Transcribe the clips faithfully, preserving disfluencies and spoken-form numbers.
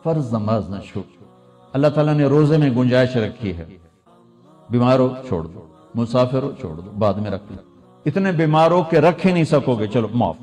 فرض نماز نہ چھوڑ. اللہ تعالیٰ نے روزے میں گنجائش رکھی ہے. بیمار ہو چھوڑ دو, مسافر ہو چھوڑ دو, بعد میں رکھ لو. اتنے بیمار ہو کہ رکھ ہی نہیں سکو گے, چلو معاف.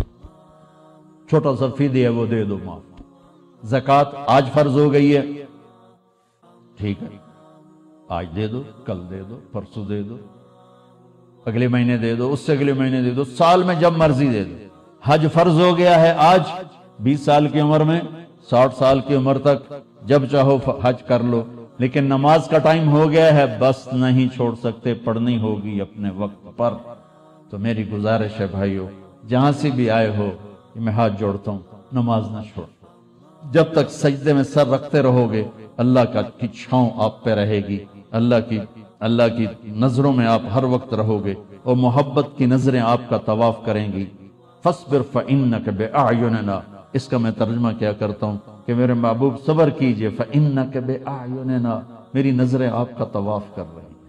چھوٹا سا فدیہ ہے وہ دے دو, معاف. زکوٰۃ آج فرض ہو گئی ہے, ٹھیک ہے, آج دے دو, کل دے دو, پرسوں دے دو, اگلے مہینے دے دو, اس سے اگلے مہینے دے دو, سال میں جب مرضی دے دو. حج فرض ہو گیا ہے آج, بیس سال کی عمر میں, ساٹھ سال کی عمر تک جب چاہو حج کر لو. لیکن نماز کا ٹائم ہو گیا ہے, بس نہیں چھوڑ سکتے, پڑھنی ہوگی اپنے وقت پر. تو میری گزارش ہے بھائیو, جہاں سے بھی آئے ہو, میں ہاتھ جوڑتا ہوں, نماز نہ چھوڑ. جب تک سجدے میں سر رکھتے رہو گے, اللہ کا کی چھاؤں آپ پہ رہے گی, اللہ کی اللہ کی نظروں میں آپ ہر وقت رہو گے, اور محبت کی نظریں آپ کا طواف کریں گی. فاصبر فإنک بأعیننا, اس کا میں ترجمہ کیا کرتا ہوں کہ میرے محبوب صبر کیجئے, فإنک بأعیننا, میری نظریں آپ کا طواف کر رہی ہیں.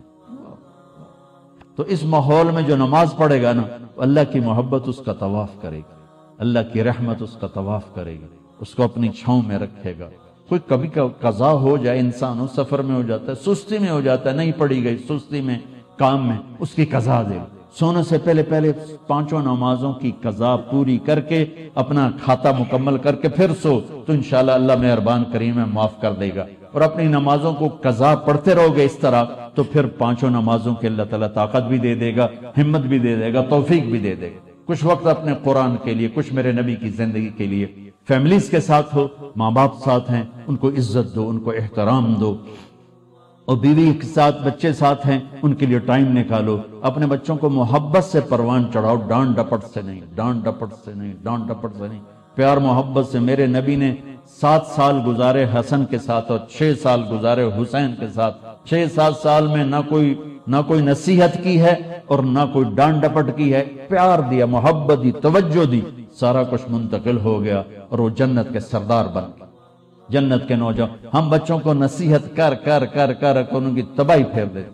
تو اس ماحول میں جو نماز پڑھے گا نا, اللہ کی محبت اس کا طواف کرے گی, اللہ کی رحمت اس کا طواف کرے گی, اس کو اپنی چھاؤں میں رکھے گا. کوئی کبھی قضا ہو جائے, انسان ہو سفر میں ہو جاتا ہے, سستی میں ہو جاتا ہے, نہیں پڑھی گئی, سستی میں, کام میں, اس کی قضا دے. سونے سے پہلے پہلے پانچوں نمازوں کی قضا پوری کر کے اپنا کھاتا مکمل کر کے پھر سو, تو انشاءاللہ اللہ مہربان کریم ہے, معاف کر دے گا. اور اپنی نمازوں کو قضا پڑھتے رہو گے اس طرح, تو پھر پانچوں نمازوں کے اللہ تعالیٰ طاقت بھی دے دے گا, ہمت بھی دے دے گا, توفیق بھی دے دے گا. کچھ وقت اپنے قرآن کے لیے, کچھ میرے نبی کی زندگی کے لیے, فیملیز کے ساتھ ہو, ماں باپ ساتھ ہیں, ان کو عزت دو, ان کو احترام دو, اور بیوی کے ساتھ, بچے ساتھ ہیں, ان کے لیے ٹائم نکالو. اپنے بچوں کو محبت سے پروان چڑھاؤ, ڈانٹ ڈپٹ سے نہیں, ڈانٹ ڈپٹ سے نہیں, ڈانٹ ڈپٹ سے نہیں, پیار محبت سے. میرے نبی نے سات سال گزارے حسن کے ساتھ اور چھ سال گزارے حسین کے ساتھ. چھ سات سال میں نہ کوئی نہ کوئی نصیحت کی ہے اور نہ کوئی ڈانٹ ڈپٹ کی ہے, پیار دیا, محبت دی, توجہ دی, سارا کچھ منتقل ہو گیا, اور وہ جنت کے سردار بن گئے, جنت کے نوجوان. ہم بچوں کو نصیحت کر کر کر کر ان کی تباہی پھیر دیتے,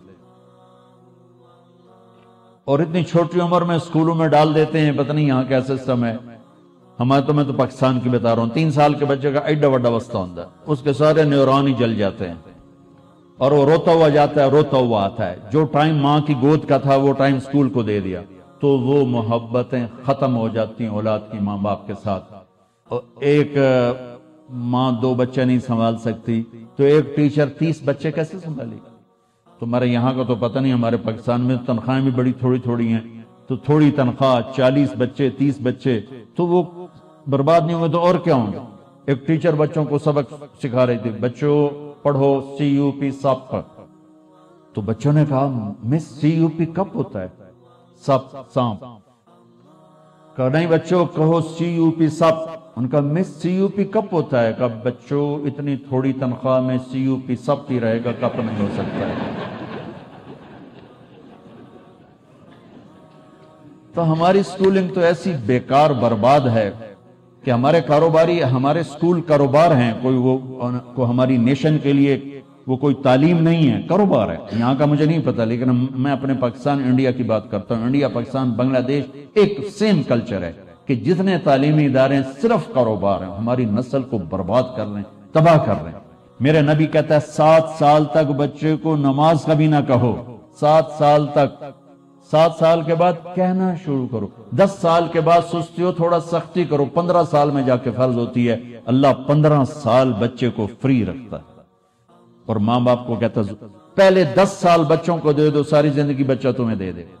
اور اتنی چھوٹی عمر میں اسکولوں میں ڈال دیتے ہیں. پتہ نہیں یہاں کیا سسٹم ہے, ہمارے تو میں تو پاکستان کی بتا رہا ہوں. تین سال کے بچے کا ایڈا وڈا وسطہ ہوتا ہے, اس کے سارے نیورون ہی جل جاتے ہیں, اور وہ روتا ہوا جاتا ہے, روتا ہوا آتا ہے. جو ٹائم ماں کی گود کا تھا وہ ٹائم اسکول کو دے دیا, تو وہ محبتیں ختم ہو جاتی ہیں اولاد کی ماں باپ کے ساتھ. اور ایک ماں دو بچے نہیں سنبھال سکتی, تو ایک ٹیچر تیس بچے کیسے سنبھالے گی؟ تمہارے یہاں کا تو پتہ نہیں, ہمارے پاکستان میں تنخواہیں بھی بڑی تھوڑی تھوڑی ہیں, تو تھوڑی تنخواہ, چالیس بچے, تیس بچے, تو وہ برباد نہیں ہوئے تو اور کیا ہوں گے؟ ایک ٹیچر بچوں کو سبق سکھا رہی تھی, بچوں پڑھو سی یو پی سپ. تو بچوں نے کہا مس سی یو پی کب ہوتا ہے؟ سپ, سانپ. کہا نہیں بچوں کہو سی یو پی سپ. ان کا مس سی یو پی کب ہوتا ہے؟ کہا بچوں اتنی تھوڑی تنخواہ میں سی یو پی سپ ہی رہے گا, کب نہیں ہو سکتا ہے. تو ہماری سکولنگ تو ایسی بیکار برباد ہے کہ ہمارے کاروباری, ہمارے سکول کاروبار ہیں, کوئی وہ کو ہماری نیشن کے لیے وہ کوئی تعلیم نہیں ہے, کاروبار ہے. یہاں کا مجھے نہیں پتا, لیکن میں اپنے پاکستان انڈیا کی بات کرتا ہوں. انڈیا, پاکستان, بنگلہ دیش ایک سیم کلچر ہے کہ جتنے تعلیمی ادارے ہیں صرف کاروبار ہیں, ہماری نسل کو برباد کر رہے ہیں, تباہ کر رہے ہیں. میرے نبی کہتا ہے سات سال تک بچے کو نماز کبھی نہ کہو, سات سال تک. سات سال کے بعد کہنا شروع کرو, دس سال کے بعد سستی ہو تھوڑا سختی کرو, پندرہ سال میں جا کے فرض ہوتی ہے. اللہ پندرہ سال بچے کو فری رکھتا ہے, اور ماں باپ کو کہتا ہے پہلے دس سال بچوں کو دے دو, ساری زندگی بچہ تمہیں دے دے.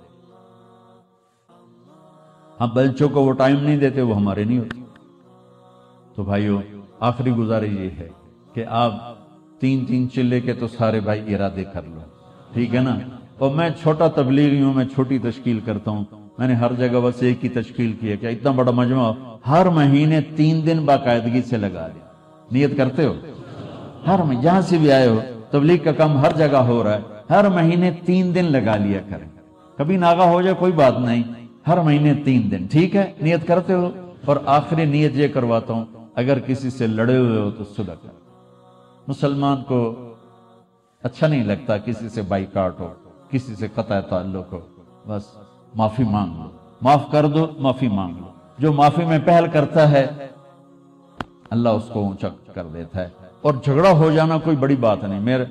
ہم بچوں کو وہ ٹائم نہیں دیتے, وہ ہمارے نہیں ہوتے. تو بھائیو, آخری گزارش یہ ہے کہ آپ تین تین چلے کے تو سارے بھائی ارادے کر لو, ٹھیک ہے نا. اور میں چھوٹا تبلیغی ہوں, میں چھوٹی تشکیل کرتا ہوں. میں نے ہر جگہ بس ایک ہی تشکیل کی ہے کہ اتنا بڑا مجمع ہر مہینے تین دن باقاعدگی سے لگا دیں. نیت کرتے ہو؟ ہر مہینے جہاں سے بھی آئے ہو, تبلیغ کا کام ہر جگہ ہو رہا ہے, ہر مہینے تین دن لگا لیا کریں. کبھی ناغہ ہو جائے کوئی بات نہیں, ہر مہینے تین دن, ٹھیک ہے؟ نیت کرتے ہو؟ اور آخری نیت یہ کرواتا ہوں, اگر کسی سے لڑے ہوئے ہو تو صلح کرو. مسلمان کو اچھا نہیں لگتا کسی سے بائیکاٹ ہو, کسی سے قطع تعلق ہو. بس معافی مانگ لو, معاف کر دو, معافی مانگ لو. جو معافی میں پہل کرتا ہے اللہ اس کو اونچا کر دیتا ہے. اور جھگڑا ہو جانا کوئی بڑی بات نہیں. میرے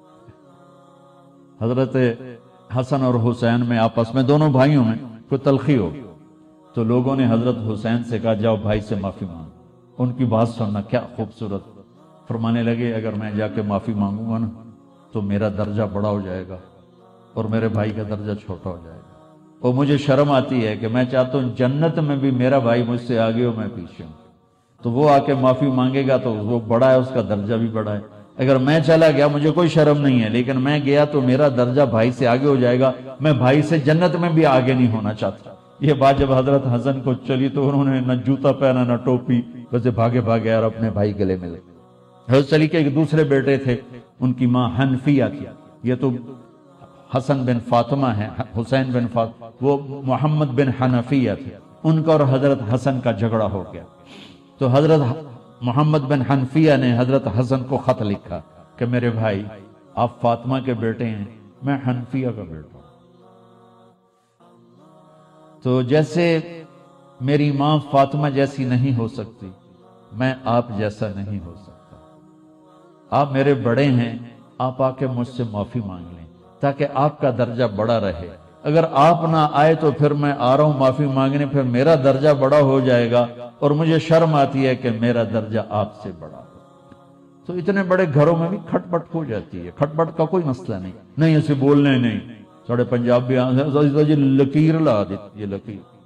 حضرت حسن اور حسین میں آپس میں دونوں بھائیوں میں کوئی تلخی ہو تو لوگوں نے حضرت حسین سے کہا جاؤ بھائی سے معافی مانگو. ان کی بات سننا کیا خوبصورت. فرمانے لگے اگر میں جا کے معافی مانگوں گا نا تو میرا درجہ بڑا ہو جائے گا اور میرے بھائی کا درجہ چھوٹا ہو جائے گا. اور مجھے شرم آتی ہے کہ میں چاہتا ہوں جنت میں بھی میرا بھائی مجھ سے آگے ہو میں پیچھے ہوں. تو وہ آ کے معافی مانگے گا تو وہ بڑا ہے, اس کا درجہ بھی بڑا ہے. اگر میں چلا گیا مجھے کوئی شرم نہیں ہے, لیکن میں گیا تو میرا درجہ بھائی سے آگے ہو جائے گا. میں بھائی سے جنت میں بھی آگے نہیں ہونا چاہتا. یہ بات جب حضرت حسن کو چلی تو انہوں نے نہ جوتا پہنا نہ ٹوپی, ویسے بھاگے بھاگے اور اپنے بھائی گلے ملے. حضرت علی کے ایک دوسرے بیٹے تھے, ان کی ماں حنفیہ تھی. یہ تو حسن بن فاطمہ ہے, حسین بن فاطمہ, وہ محمد بن حنفیہ تھے. ان کا اور حضرت حسن کا جھگڑا ہو گیا تو حضرت محمد بن حنفیہ نے حضرت حسن کو خط لکھا کہ میرے بھائی آپ فاطمہ کے بیٹے ہیں, میں حنفیہ کا بیٹا ہوں. تو جیسے میری ماں فاطمہ جیسی نہیں ہو سکتی, میں آپ جیسا نہیں ہو سکتا. آپ میرے بڑے ہیں, آپ آ کے مجھ سے معافی مانگ لیں تاکہ آپ کا درجہ بڑا رہے. اگر آپ نہ آئے تو پھر میں آ رہا ہوں معافی مانگنے, پھر میرا درجہ بڑا ہو جائے گا اور مجھے شرم آتی ہے کہ میرا درجہ آپ سے بڑا ہو. تو اتنے بڑے گھروں میں بھی کھٹ پٹ ہو جاتی ہے. کھٹ پٹ کا کوئی مسئلہ نہیں, نہیں اسے بولنے نہیں. ساڑھے پنجاب بھی لکیر لا دیتی, یہ لکیر